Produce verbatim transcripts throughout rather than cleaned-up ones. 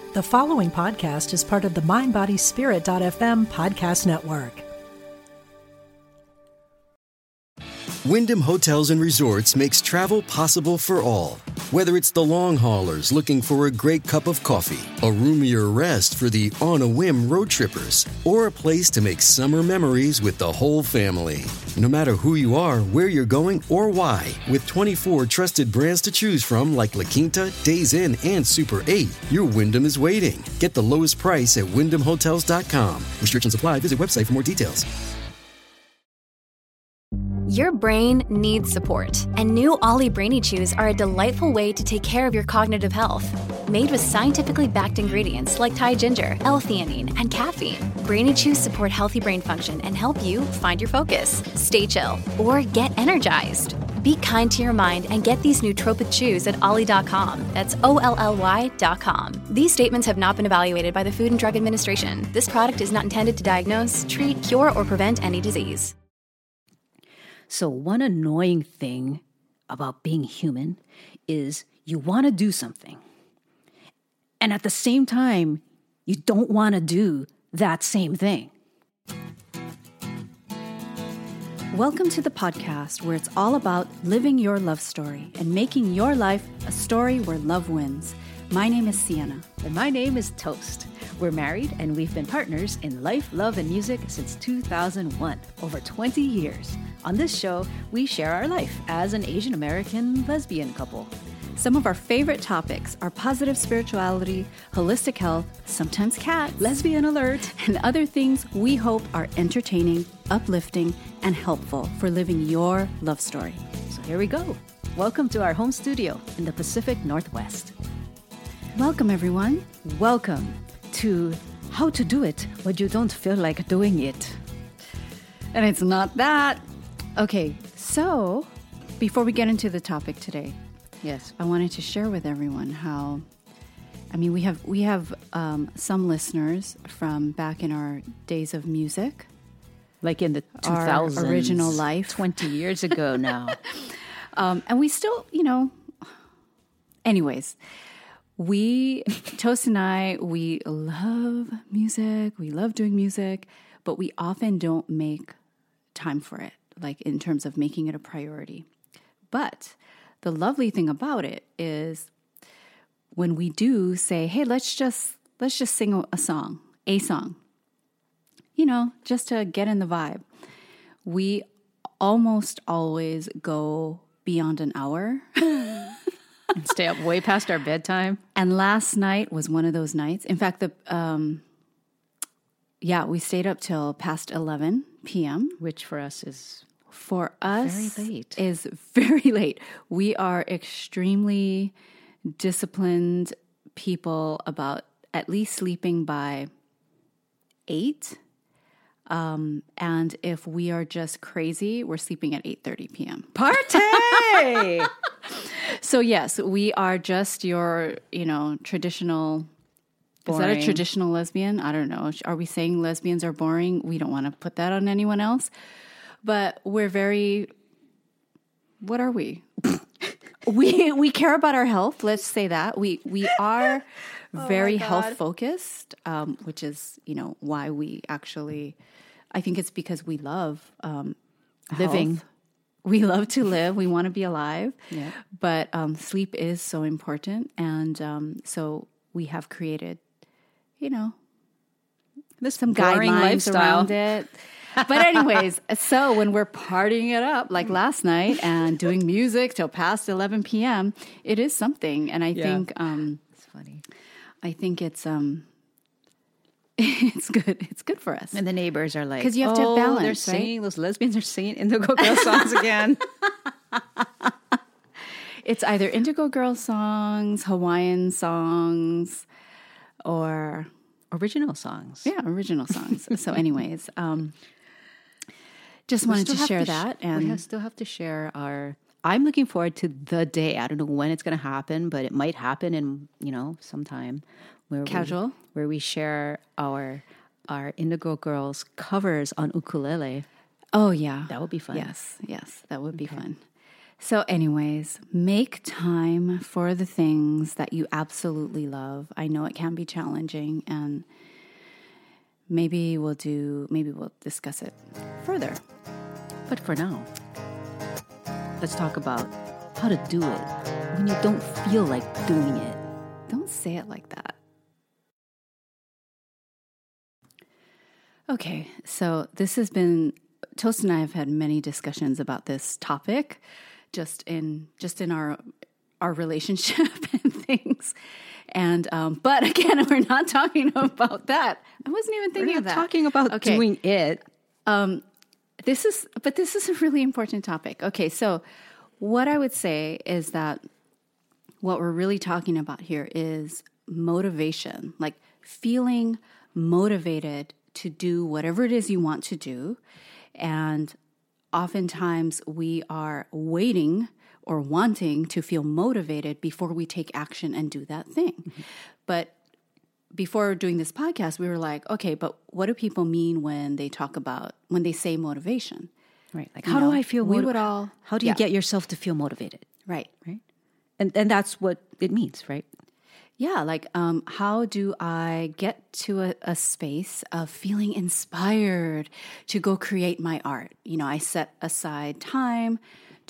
The following podcast is part of the mind body spirit dot f m podcast network. Wyndham Hotels and Resorts makes travel possible for all. Whether it's the long haulers looking for a great cup of coffee, a roomier rest for the on-a-whim road trippers, or a place to make summer memories with the whole family. No matter who you are, where you're going, or why, with twenty-four trusted brands to choose from like La Quinta, Days Inn, and Super eight, your Wyndham is waiting. Get the lowest price at wyndham hotels dot com. Restrictions apply. Visit website for more details. Your brain needs support, and new Ollie Brainy Chews are a delightful way to take care of your cognitive health. Made with scientifically backed ingredients like Thai ginger, L-theanine, and caffeine, Brainy Chews support healthy brain function and help you find your focus, stay chill, or get energized. Be kind to your mind and get these nootropic chews at ollie dot com. That's O L L Y dot com. These statements have not been evaluated by the Food and Drug Administration. This product is not intended to diagnose, treat, cure, or prevent any disease. So one annoying thing about being human is you want to do something. And at the same time, you don't want to do that same thing. Welcome to the podcast where it's all about living your love story and making your life a story where love wins. My name is Sienna. And my name is Toast. We're married and we've been partners in life, love, and music since two thousand one, over twenty years. On this show, we share our life as an Asian American lesbian couple. Some of our favorite topics are positive spirituality, holistic health, sometimes cats, lesbian alert, and other things we hope are entertaining, uplifting, and helpful for living your love story. So here we go. Welcome to our home studio in the Pacific Northwest. Welcome, everyone. Welcome to How to Do It When You Don't Feel Like Doing It. And it's not that. Okay, so before we get into the topic today, yes, I wanted to share with everyone how, I mean, we have we have um, some listeners from back in our days of music. Like in the two thousands. Our original life. twenty years ago now. um, and we still, you know, anyways, we, Toast and I, we love music. We love doing music, but we often don't make time for it, like in terms of making it a priority. But the lovely thing about it is when we do say, hey, let's just let's just sing a song, a song, you know, just to get in the vibe. We almost always go beyond an hour. And stay up way past our bedtime. And last night was one of those nights. In fact, the um, yeah, we stayed up till past eleven p.m. Which for us is for us very late. Is very late. We are extremely disciplined people about at least sleeping by eight. Um, and if we are just crazy, we're sleeping at eight thirty p.m. Party! So yes, we are just your, you know, traditional. Boring. Is that a traditional lesbian? I don't know. Are we saying lesbians are boring? We don't want to put that on anyone else. But we're very, what are we? we we care about our health. Let's say that. We we are oh very health focused, um, which is, you know, why we actually, I think it's because we love um, living. Health. We love to live. We want to be alive. Yeah. But um, sleep is so important. And um, so we have created, you know, this some boring guidelines lifestyle around it. But anyways, so when we're partying it up like last night and doing music till past eleven p.m., it is something. And I yeah. think um, it's funny. I think it's um, it's good. It's good for us. And the neighbors are like, because you have to oh, have balance. They're singing. Right? Those lesbians are singing Indigo Girl songs again. It's either Indigo Girl songs, Hawaiian songs, or original songs. Yeah, original songs. So, anyways, um, just we wanted to share to that, sh- and we have, still have to share our. I'm looking forward to the day. I don't know when it's going to happen, but it might happen in you know sometime. Where Casual, we, where we share our our Indigo Girls covers on ukulele. Oh yeah, that would be fun. Yes, yes, that would be okay. fun. So anyways, make time for the things that you absolutely love. I know it can be challenging, and maybe we'll do, maybe we'll discuss it further. But for now, let's talk about how to do it when you don't feel like doing it. Don't say it like that. Okay, so this has been, Toast and I have had many discussions about this topic, just in just in our our relationship and things. And um, but again, we're not talking about that. I wasn't even thinking we're of that. Talking about okay. doing it. Um, this is, but this is a really important topic. Okay, so what I would say is that what we're really talking about here is motivation, like feeling motivated to do whatever it is you want to do. And oftentimes we are waiting or wanting to feel motivated before we take action and do that thing. Mm-hmm. But before doing this podcast, we were like, okay, but what do people mean when they talk about, when they say motivation? Right. Like, you how know, do I feel? We motiv- would all. How do you yeah. get yourself to feel motivated? Right. Right. And and that's what it means, right? Yeah. Like, um, how do I get to a, a space of feeling inspired to go create my art? You know, I set aside time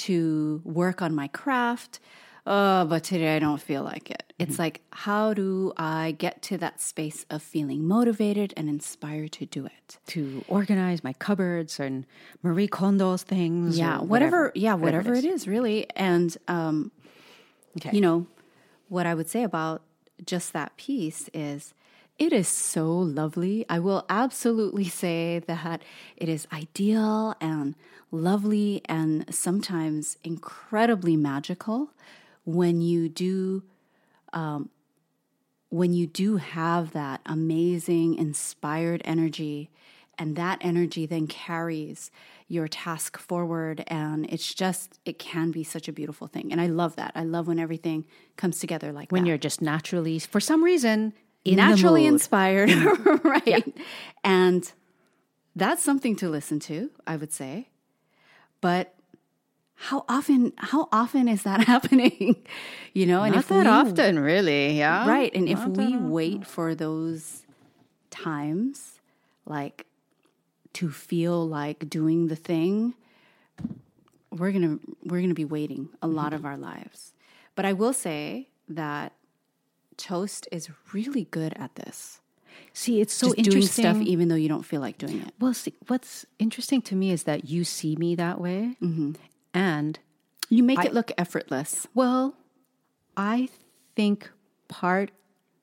to work on my craft. Oh, but today I don't feel like it. It's mm-hmm. like, how do I get to that space of feeling motivated and inspired to do it? To organize my cupboards and Marie Kondo's things. Yeah, or whatever. whatever. Yeah, whatever, whatever it, is. it is, really. And, um, okay. you know, what I would say about just that piece is it is so lovely. I will absolutely say that it is ideal and lovely and sometimes incredibly magical when you do um, when you do have that amazing, inspired energy, and that energy then carries your task forward, and it's just, it can be such a beautiful thing. And I love that. I love when everything comes together like when that. When you're just naturally, for some reason, in naturally the mood. inspired, right? Yeah. And that's something to listen to, I would say. But how often, how often is that happening? You know, and Not if that we, often, really, yeah. Right, and Not if we wait for those times, like to feel like doing the thing, we're gonna we're gonna be waiting a lot mm-hmm. of our lives. But I will say that Toast is really good at this. See, it's so Just interesting. doing stuff even though you don't feel like doing it. Well, see, what's interesting to me is that you see me that way, mm-hmm. and you make I, it look effortless. Well, I think part,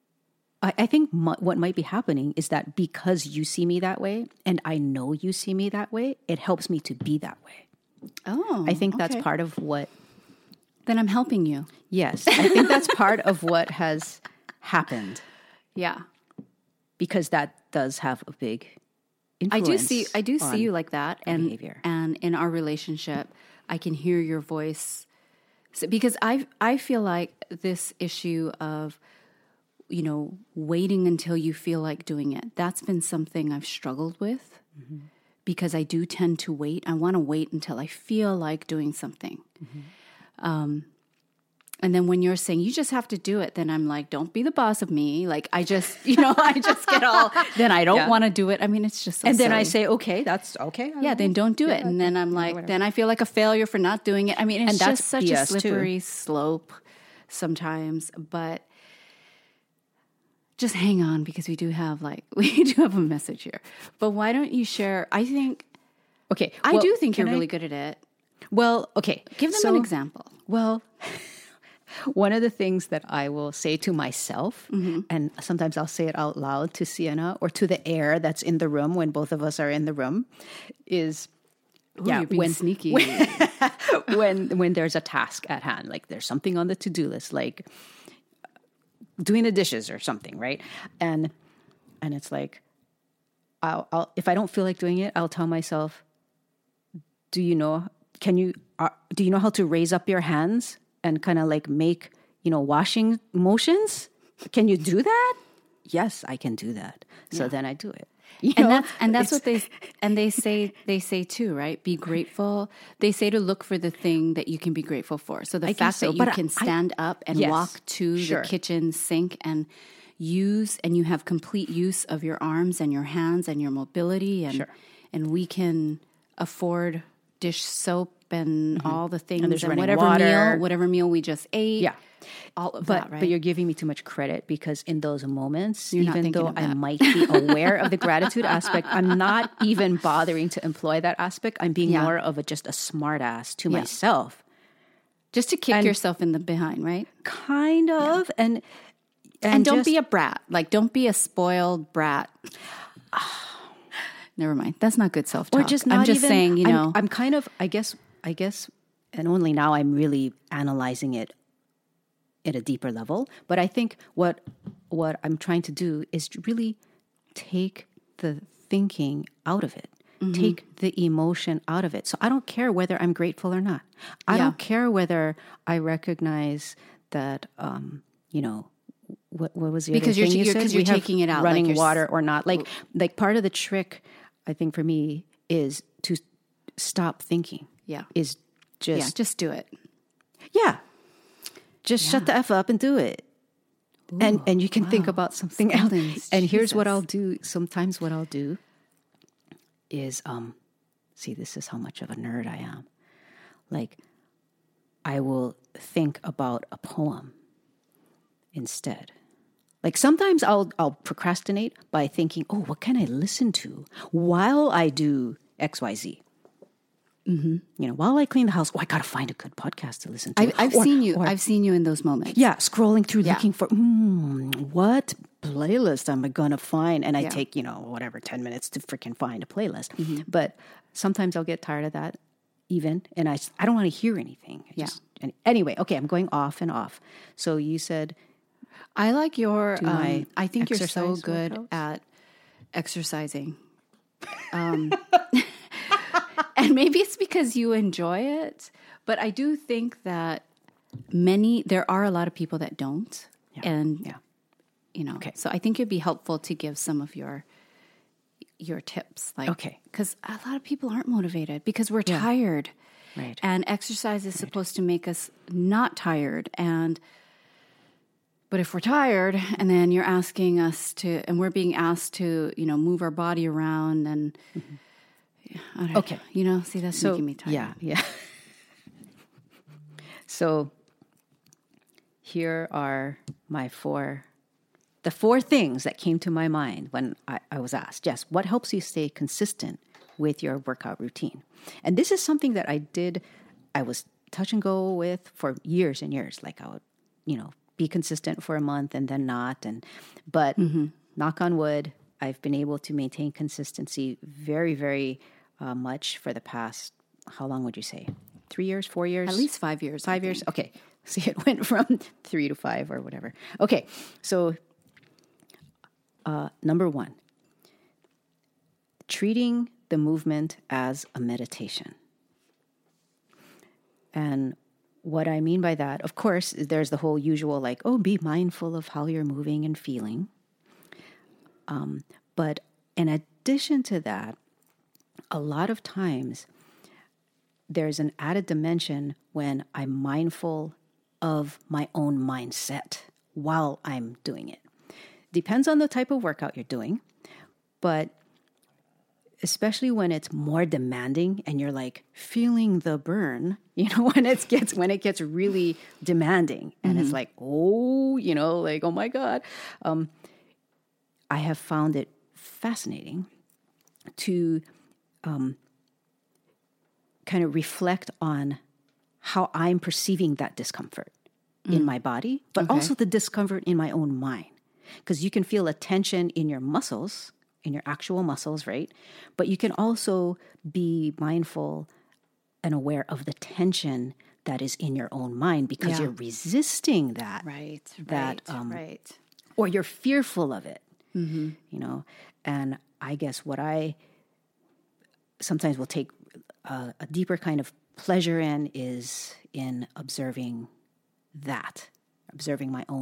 I, I think m- what might be happening is that because you see me that way, and I know you see me that way, it helps me to be that way. Oh, I think okay. that's part of what. Then I'm helping you. Yes, I think that's part of what has happened. Yeah. Because that does have a big influence. I do see I do see you like that, and behavior. And in our relationship, I can hear your voice. So, because I I feel like this issue of, you know, waiting until you feel like doing it, that's been something I've struggled with, mm-hmm. because I do tend to wait. I want to wait until I feel like doing something. Mm-hmm. Um And then when you're saying you just have to do it, then I'm like, don't be the boss of me. Like I just, you know, I just get all, then I don't yeah. want to do it. I mean, it's just so And then silly. I say, okay, that's okay. Yeah, then don't do yeah, it. And then I'm like, whatever. Then I feel like a failure for not doing it. I mean, it's and just such B S a slippery too. slope sometimes. But just hang on, because we do have like, we do have a message here. But why don't you share, I think, okay, I well, do think you're I, really good at it. Well, okay. Give them so, an example. Well, one of the things that I will say to myself, mm-hmm. and sometimes I'll say it out loud to Sienna or to the air that's in the room when both of us are in the room, is Ooh, yeah, you're being when sneaky. When, when when there's a task at hand, like there's something on the to-do list, like doing the dishes or something, right? And and it's like, I'll, I'll if I don't feel like doing it, I'll tell myself, do you know? Can you uh, do you know how to raise up your hands and kind of like make, you know, washing motions? Can you do that? Yes, I can do that. So yeah. then I do it. You and know? that's and that's It's, what they and they say they say too, right? Be grateful. They say to look for the thing that you can be grateful for. So the I fact so, that you but can I, stand up and yes, walk to sure. the kitchen sink and use, and you have complete use of your arms and your hands and your mobility, and Sure. and we can afford dish soap and Mm-hmm. all the things And and, there's running whatever water. meal, whatever meal we just ate. Yeah. All of But that, right? but you're giving me too much credit, because in those moments, You're not even thinking though of I that. might be aware of the gratitude aspect, I'm not even bothering to employ that aspect. I'm being Yeah. more of a just a smart ass to Yeah. myself. Just to kick and- yourself in the behind, right? Kind of. And And, and, don't just, be a brat. Like, don't be a spoiled brat. Never mind. That's not good self-talk. or just not I'm just even, saying, you I'm- know. I'm, kind of, I guess, I guess, and only now I'm really analyzing it at a deeper level. But I think what what I'm trying to do is to really take the thinking out of it. Mm-hmm. Take the emotion out of it. So I don't care whether I'm grateful or not. I Yeah. don't care whether I recognize that, um, you know, what, what was the Because other you're- thing you you're- said? 'cause you're We have taking it out, like running you're s- water or not. Like, like part of the trick, I think, for me is to stop thinking. Yeah. Is just, yeah, just do it. yeah. Just shut the F up and do it. and and you can think about something else. Goodness, And here's what Jesus. I'll do. Sometimes what I'll do is, um, see, this is how much of a nerd I am. Like, I will think about a poem instead. Like sometimes I'll I'll procrastinate by thinking, oh, what can I listen to while I do X, Y, Z? Mm-hmm. You know, while I clean the house, oh, I gotta find a good podcast to listen to. I've, I've Or- seen you. or- I've seen you in those moments. yeah, scrolling through Yeah. looking for mm, what playlist am I gonna find? And I Yeah. take, you know, whatever, ten minutes to freaking find a playlist. But sometimes I'll get tired of that even, and I, s- I don't want to hear anything. I Yeah. just- and anyway, okay, I'm going off and off. So you said, I like your. my Um, I think you're so exercise good workouts? at exercising. Um, and maybe it's because you enjoy it, but I do think that many there are a lot of people that don't, and yeah. you know. Okay. So I think it'd be helpful to give some of your your tips, like Okay. because a lot of people aren't motivated because we're tired, Right. and exercise is supposed to make us not tired and. But if we're tired and then you're asking us to, and we're being asked to, you know, move our body around and, I don't Okay. know, you know, see, that's So making me tired. yeah, yeah. So here are my four, the four things that came to my mind when I, I was asked, Jess, what helps you stay consistent with your workout routine? And this is something that I did, I was touch and go with for years and years. Like I would, you know, be consistent for a month and then not. And, but knock on wood, I've been able to maintain consistency very, very uh, much for the past, how long would you say? Three years, four years? At least five years. I Five years? think. Okay. See, it went from three to five or whatever. Okay. So, uh, number one, treating the movement as a meditation. And what I mean by that, of course, is there's the whole usual like, oh, be mindful of how you're moving and feeling. Um, but in addition to that, a lot of times there's an added dimension when I'm mindful of my own mindset while I'm doing it. Depends on the type of workout you're doing, but especially when it's more demanding and you're like feeling the burn, you know, when it gets when it gets really demanding and Mm-hmm. it's like, oh, you know, like, oh my God. Um, I have found it fascinating to um, kind of reflect on how I'm perceiving that discomfort in my body, but Okay. also the discomfort in my own mind. Because you can feel a tension in your muscles, in your actual muscles, right? But you can also be mindful and aware of the tension that is in your own mind because Yeah. you're resisting that. Right. That, right. um, right. Or you're fearful of it, you know? And I guess what I sometimes will take a, a deeper kind of pleasure in is in observing that, observing my own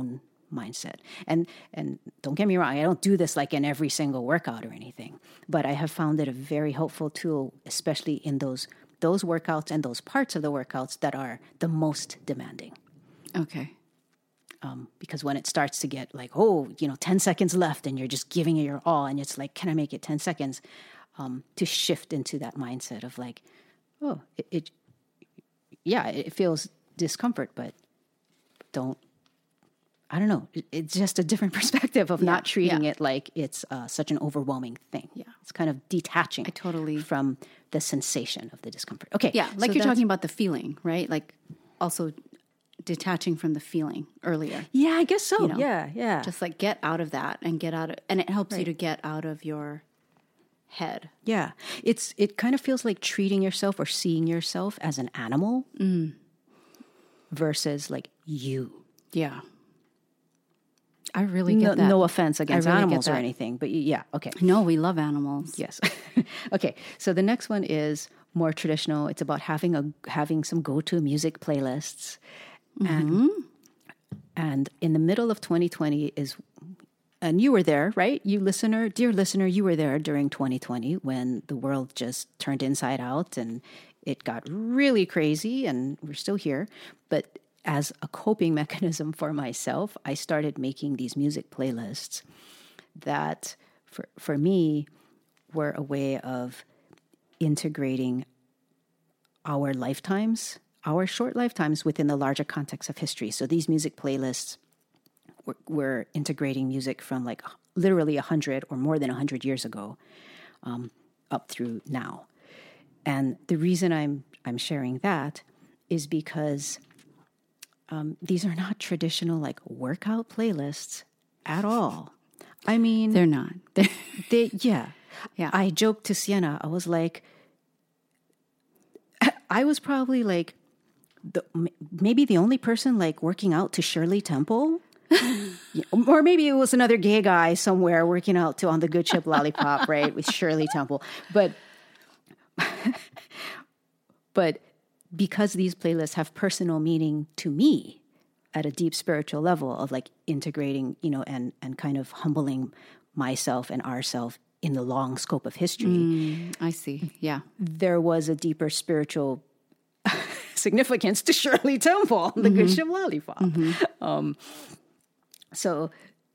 mindset. And and don't get me wrong, I don't do this like in every single workout or anything, but I have found it a very helpful tool, especially in those those workouts and those parts of the workouts that are the most demanding. Okay. Um, because when it starts to get like, oh, you know, ten seconds left and you're just giving it your all and it's like, can I make it ten seconds? Um, to shift into that mindset of like, oh, it, it yeah, it feels discomfort, but don't, I don't know. It, it's just a different perspective of yeah, not treating yeah. it like it's uh, such an overwhelming thing. Yeah. It's kind of detaching I totally from the sensation of the discomfort. Okay. Yeah, like so you're talking about the feeling, right? Like also detaching from the feeling earlier. Yeah, I guess so. You know, yeah, yeah. Just like get out of that and get out of, and it helps right. you to get out of your head. Yeah. It's, it kind of feels like treating yourself or seeing yourself as an animal mm. versus like you. Yeah. I really get no, that. No offense against really animals or anything, but yeah, okay. No, we love animals. Yes. Okay, so the next one is more traditional. It's about having a having some go-to music playlists. Mm-hmm. And and in the middle of twenty twenty is, and you were there, right? You listener, dear listener, you were there during twenty twenty when the world just turned inside out and it got really crazy, and we're still here. But as a coping mechanism for myself, I started making these music playlists that, for for me, were a way of integrating our lifetimes, our short lifetimes within the larger context of history. So these music playlists were, were integrating music from like literally a hundred or more than a hundred years ago um, up through now. And the reason I'm I'm sharing that is because Um, these are not traditional like workout playlists at all. I mean, they're not. they, yeah, yeah. I joked to Sienna. I was like, I was probably like, the, maybe the only person like working out to Shirley Temple, or maybe it was another gay guy somewhere working out to On the Good Chip Lollipop, right, with Shirley Temple. But, but. Because these playlists have personal meaning to me at a deep spiritual level of like integrating, you know, and, and kind of humbling myself and ourself in the long scope of history. Mm, I see. Yeah. There was a deeper spiritual significance to Shirley Temple, the mm-hmm. Good Chip Lollipop. Mm-hmm. Um, so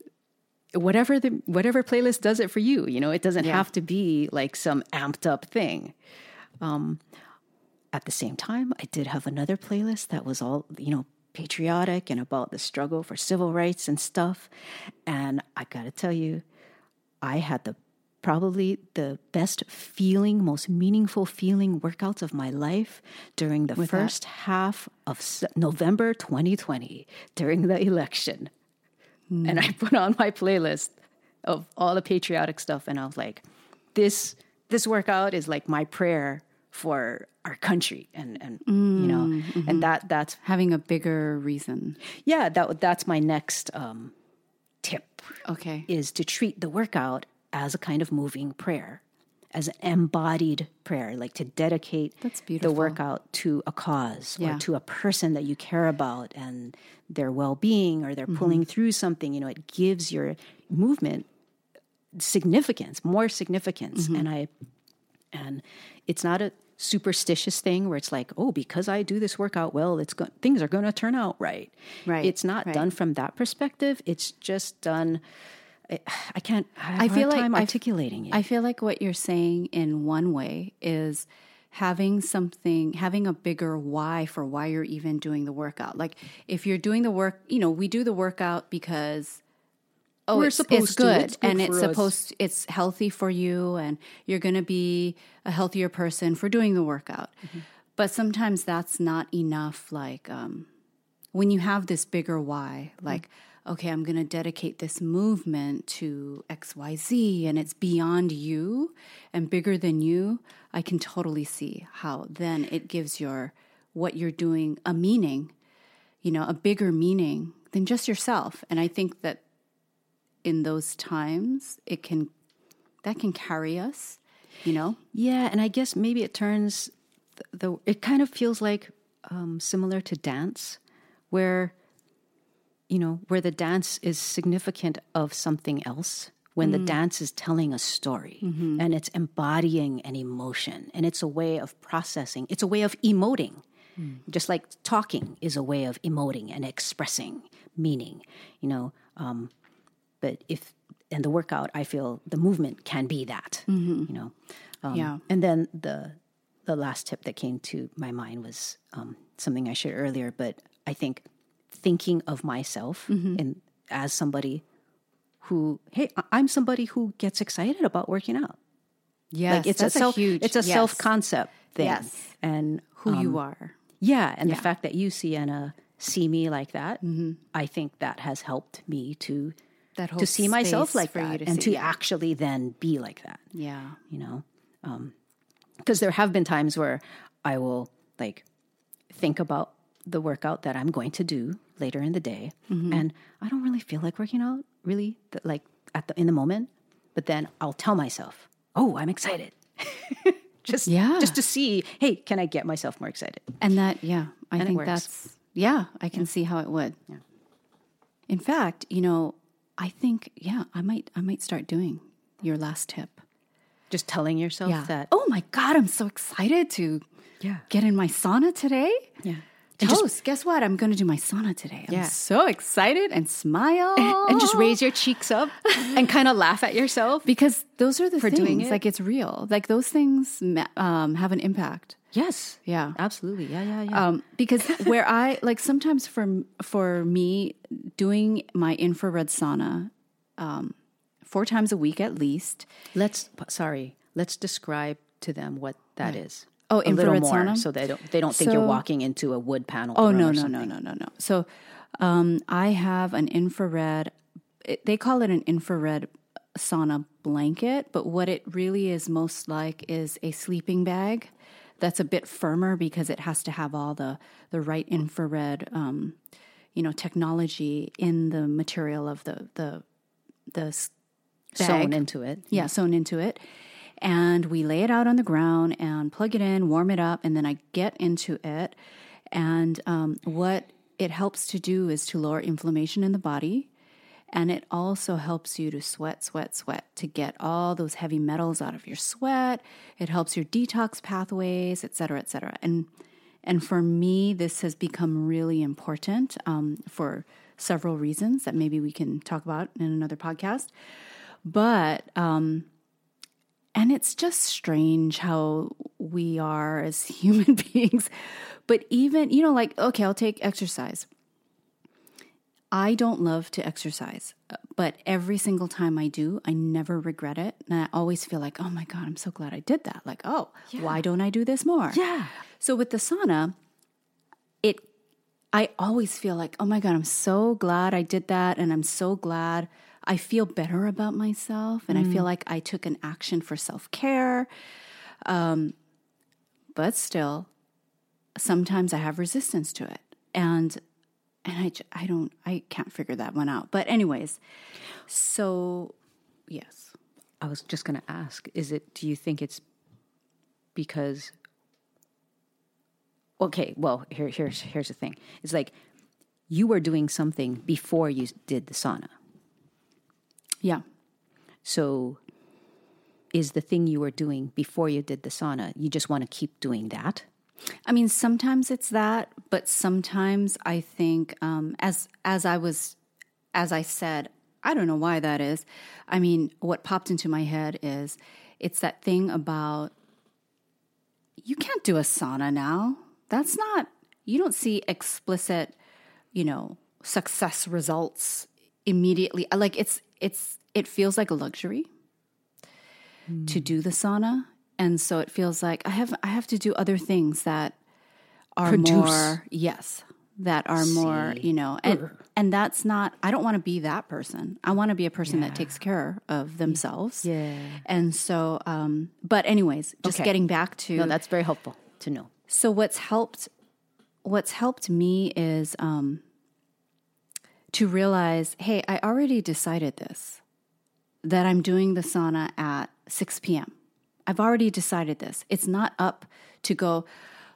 whatever the, whatever playlist does it for you, you know, it doesn't yeah. have to be like some amped up thing. Um, At the same time, I did have another playlist that was all, you know, patriotic and about the struggle for civil rights and stuff. And I got to tell you, I had the probably the best feeling, most meaningful feeling workouts of my life during the With first that? half of November twenty twenty, during the election. Mm. And I put on my playlist of all the patriotic stuff. And I was like, this, this workout is like my prayer for our country, and, and mm, you know, mm-hmm. and that that's having a bigger reason. Yeah, that that's my next um, tip. Okay, is to treat the workout as a kind of moving prayer, as an embodied prayer, like to dedicate that's beautiful. the workout to a cause yeah. or to a person that you care about and their well-being, or they're mm-hmm. pulling through something. You know, it gives your movement significance, more significance, mm-hmm. and I. And it's not a superstitious thing where it's like, oh, because I do this workout well, it's go- things are going to turn out right. Right. It's not right. done from that perspective. It's just done. I, I can't. I, have I feel a hard like time articulating I, it. I feel like what you're saying in one way is having something, having a bigger why for why you're even doing the workout. Like if you're doing the work, you know, we do the workout because. Oh, We're it's, supposed it's good, to. It's good and it's us. supposed. It's healthy for you, and you're going to be a healthier person for doing the workout. Mm-hmm. But sometimes that's not enough. Like um, when you have this bigger why, like mm-hmm. okay, I'm going to dedicate this movement to X, Y, Z, and it's beyond you and bigger than you. I can totally see how then it gives your what you're doing a meaning, you know, a bigger meaning than just yourself. And I think that. In those times, it can, that can carry us, you know? Yeah, and I guess maybe it turns, the, the it kind of feels like um, similar to dance, where you know, where the dance is significant of something else, when mm. the dance is telling a story mm-hmm. and it's embodying an emotion and it's a way of processing, it's a way of emoting. Mm. Just like talking is a way of emoting and expressing meaning, you know. Um, but if, and the workout, I feel the movement can be that, mm-hmm. you know. Um, yeah. And then the the last tip that came to my mind was um, something I shared earlier, but I think thinking of myself mm-hmm. in, as somebody who, hey, I'm somebody who gets excited about working out. Yes, like it's that's a self, a huge, it's a yes. self-concept thing. Yes. And who um, you are. Yeah, and yeah. the fact that you, Sienna, see me like that, mm-hmm. I think that has helped me to that to see myself like for that you to and see, to yeah. actually then be like that. Yeah. You know? Because um, there have been times where I will like think about the workout that I'm going to do later in the day, mm-hmm. and I don't really feel like working out, really, like at the in the moment. But then I'll tell myself, "Oh, I'm excited." just yeah. just to see, hey, can I get myself more excited? And that, yeah, I and think that's yeah, I can yeah. see how it would. Yeah. In fact, you know, I think yeah, I might I might start doing your last tip. Just telling yourself yeah. that, oh my God, I'm so excited to yeah. get in my sauna today. Yeah. Toast, just, guess what? I'm going to do my sauna today. I'm yeah. so excited and smile. And just raise your cheeks up and kind of laugh at yourself. Because those are the for things. Doing it. Like it's real. Like those things um, have an impact. Yes. Yeah. Absolutely. Yeah, yeah, yeah. Um, because where I, like sometimes for, for me, doing my infrared sauna um, four times a week at least. Let's, sorry, let's describe to them what that right. is. Oh, a little infrared more, sauna? so they don't they don't think so, you're walking into a wood panel. Oh room no or no something. no no no no. So um, I have an infrared. It, they call it an infrared sauna blanket, but what it really is most like is a sleeping bag that's a bit firmer because it has to have all the the right infrared, um, you know, technology in the material of the the the bag. Sewn into it. Yeah, sewn into it. And we lay it out on the ground and plug it in, warm it up, and then I get into it. And um, what it helps to do is to lower inflammation in the body. And it also helps you to sweat, sweat, sweat, to get all those heavy metals out of your sweat. It helps your detox pathways, et cetera, et cetera. And, and for me, this has become really important um, for several reasons that maybe we can talk about in another podcast. But... Um, And it's just strange how we are as human beings. But even, you know, like, okay, I'll take exercise. I don't love to exercise, but every single time I do, I never regret it. And I always feel like, oh my God, I'm so glad I did that. Like, oh, yeah. why don't I do this more? Yeah. So with the sauna, it, I always feel like, oh my God, I'm so glad I did that. And I'm so glad I feel better about myself, and mm. I feel like I took an action for self-care. Um, but still, sometimes I have resistance to it, and and I, I don't I can't figure that one out. But anyways, so yes, I was just going to ask: Is it? Do you think it's because? Okay, well, here here's here's the thing: it's like you were doing something before you did the sauna. Yeah. So is the thing you were doing before you did the sauna, you just want to keep doing that? I mean, sometimes it's that, but sometimes I think um, as as I was, as I said, I don't know why that is. I mean, what popped into my head is it's that thing about you can't do a sauna now. That's not, you don't see explicit, you know, success results immediately. Like it's, It's it feels like a luxury mm. to do the sauna, and so it feels like I have I have to do other things that are Produce. more yes that are See. more you know and Urgh. and that's not I don't want to be that person. I want to be a person yeah. that takes care of themselves. Yeah, and so um, but anyways, just okay. getting back to no, that's very helpful to know. So what's helped what's helped me is. Um, to realize, hey, I already decided this, that I'm doing the sauna at six p.m. I've already decided this. It's not up to go,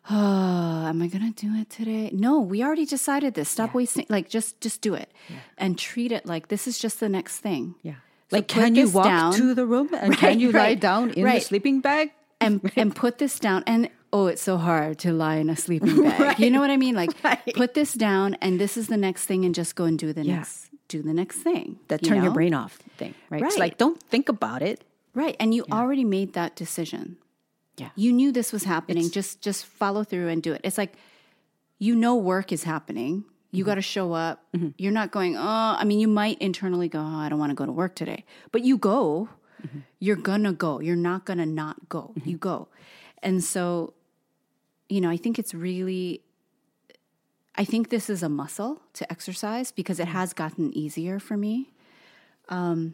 oh, am I going to do it today? No, we already decided this. Stop yeah. wasting. Like, just, just do it yeah. and treat it like this is just the next thing. Yeah. So like, can you walk down. to the room and right, can you right, lie down in right. the sleeping bag? And and put this down. And, oh, it's so hard to lie in a sleeping bag. right. You know what I mean? Like, right. put this down and this is the next thing and just go and do the yeah. next, do the next thing. That you turn know? your brain off thing, right? right? It's like, don't think about it. Right. And you yeah. already made that decision. Yeah. You knew this was happening. It's, just just follow through and do it. It's like, you know work is happening. You mm-hmm. got to show up. Mm-hmm. You're not going, oh, I mean, you might internally go, oh, I don't want to go to work today. But you go. Mm-hmm. You're going to go. You're not going to not go. Mm-hmm. You go. And so, you know, I think it's really, I think this is a muscle to exercise because it has gotten easier for me. Um,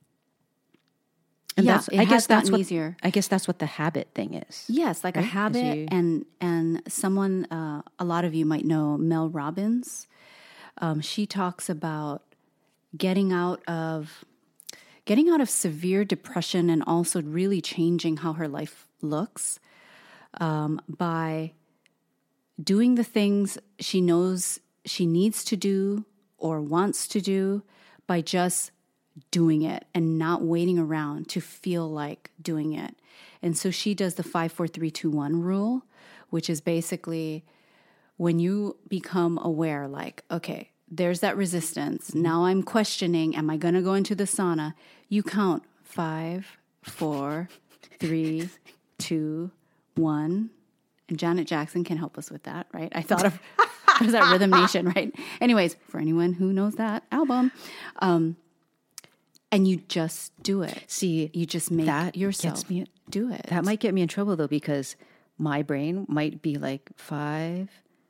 and yeah, that's, it I has guess that's gotten what, easier. I guess that's what the habit thing is. Yes, like right? a habit. You... And and someone, uh, a lot of you might know Mel Robbins. Um, she talks about getting out of getting out of severe depression and also really changing how her life looks um, by doing the things she knows she needs to do or wants to do by just doing it and not waiting around to feel like doing it. And so she does the five, four, three, two, one rule, which is basically when you become aware, like, okay, there's that resistance. Mm-hmm. Now I'm questioning, am I going to go into the sauna? You count five, four, three, two, one. And Janet Jackson can help us with that, right? I thought of, what is that, Rhythm Nation, right? Anyways, for anyone who knows that album, um, and you just do it. See, you just make that yourself gets me, do it. That might get me in trouble, though, because my brain might be like five,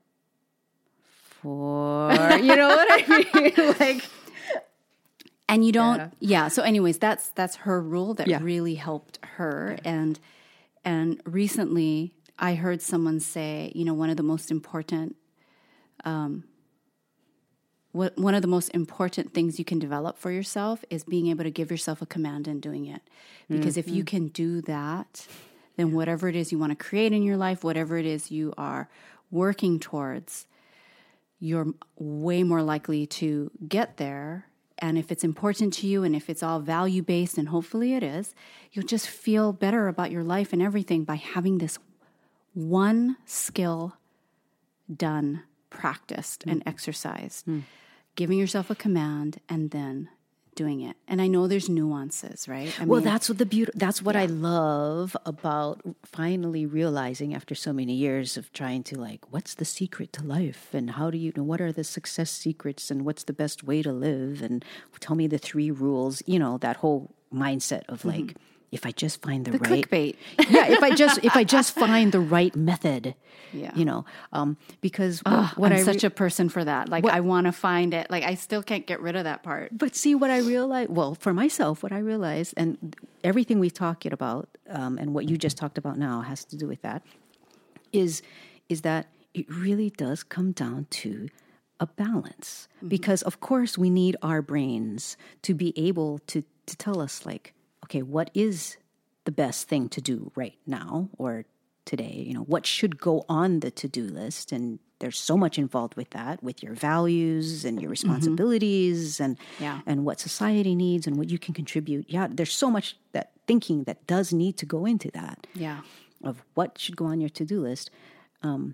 four, you know what I mean? Like, and you don't, yeah. yeah. So anyways, that's, that's her rule that yeah. really helped her. And, and recently I heard someone say, you know, one of the most important, um, what, one of the most important things you can develop for yourself is being able to give yourself a command and doing it. Because mm-hmm. if you can do that, then whatever it is you want to create in your life, whatever it is you are working towards, you're way more likely to get there. And if it's important to you and if it's all value-based, and hopefully it is, you'll just feel better about your life and everything by having this one skill done, practiced, mm. and exercised. Mm. Giving yourself a command and then doing it. And I know there's nuances, right? I well, mean, that's what the beauty, that's what yeah. I love about finally realizing after so many years of trying to like, what's the secret to life? And how do you know, what are the success secrets and what's the best way to live? And tell me the three rules, you know, that whole mindset of like, mm-hmm. if I just find the, the right, clickbait. yeah, if I just, if I just find the right method, yeah. you know, um, because oh, what, what I'm I such re- a person for that. Like, what, I want to find it. Like, I still can't get rid of that part. But see what I realized, well, for myself, what I realized, and everything we've talked about, um, and what you just talked about now has to do with that, is, is that it really does come down to a balance. Mm-hmm. Because of course we need our brains to be able to, to tell us like, okay, what is the best thing to do right now or today? You know, what should go on the to-do list? And there's so much involved with that, with your values and your responsibilities mm-hmm. and yeah. and what society needs and what you can contribute. Yeah, there's so much that thinking that does need to go into that. Yeah, of what should go on your to-do list. Um,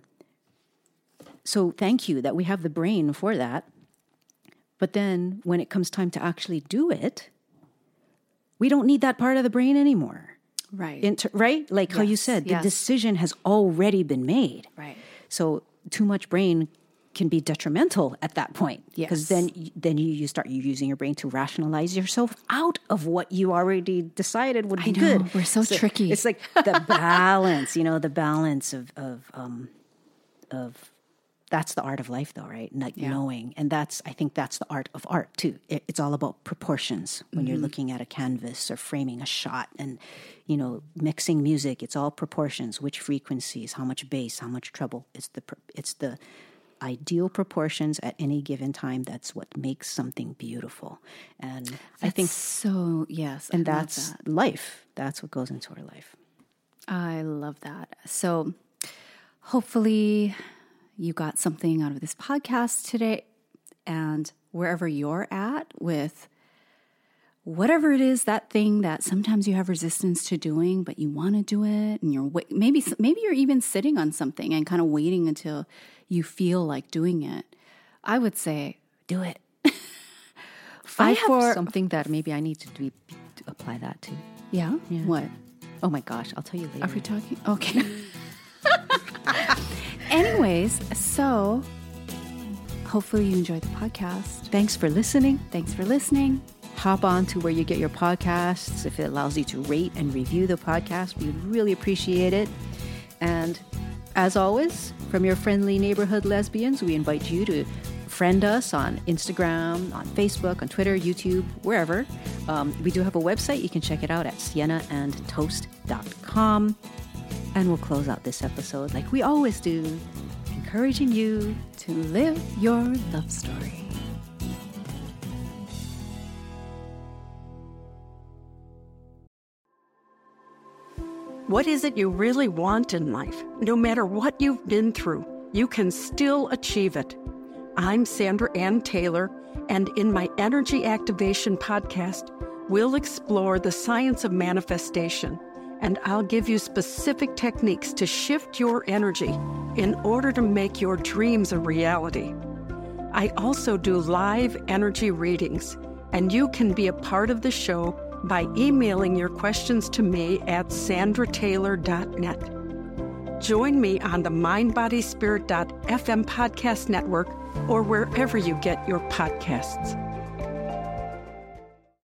so thank you that we have the brain for that. But then when it comes time to actually do it, we don't need that part of the brain anymore. Right. Inter- right? Like yes, how you said, the yes. decision has already been made. Right. So too much brain can be detrimental at that point. Yes. Because then, then you, you start using your brain to rationalize yourself out of what you already decided would be I know, good. We're so, so tricky. It's like the balance, you know, the balance of, of, um, of, that's the art of life though, right? Like yeah. knowing. And that's, I think that's the art of art too. It, it's all about proportions when mm-hmm. you're looking at a canvas or framing a shot and, you know, mixing music. It's all proportions, which frequencies, how much bass, how much treble. It's the, it's the ideal proportions at any given time. That's what makes something beautiful. And that's I think so, yes. And I that's that. life. That's what goes into our life. I love that. So hopefully you got something out of this podcast today, and wherever you're at with whatever it is, that thing that sometimes you have resistance to doing, but you want to do it, and you're maybe maybe you're even sitting on something and kind of waiting until you feel like doing it. I would say, do it. I have for, something that maybe I need to, do, to apply that to. Yeah? yeah? What? Oh my gosh, I'll tell you later. Are we talking? Okay. Anyways, so hopefully you enjoyed the podcast. Thanks for listening. Thanks for listening. Hop on to where you get your podcasts. If it allows you to rate and review the podcast, we'd really appreciate it. And as always, from your friendly neighborhood lesbians, we invite you to friend us on Instagram, on Facebook, on Twitter, YouTube, wherever. Um, we do have a website. You can check it out at sienna and toast dot com. And we'll close out this episode like we always do, encouraging you to live your love story. What is it you really want in life? No matter what you've been through, you can still achieve it. I'm Sandra Ann Taylor, and in my Energy Activation podcast, we'll explore the science of manifestation, and I'll give you specific techniques to shift your energy in order to make your dreams a reality. I also do live energy readings, and you can be a part of the show by emailing your questions to me at sandra taylor dot net. Join me on the mind body spirit dot f m podcast network or wherever you get your podcasts.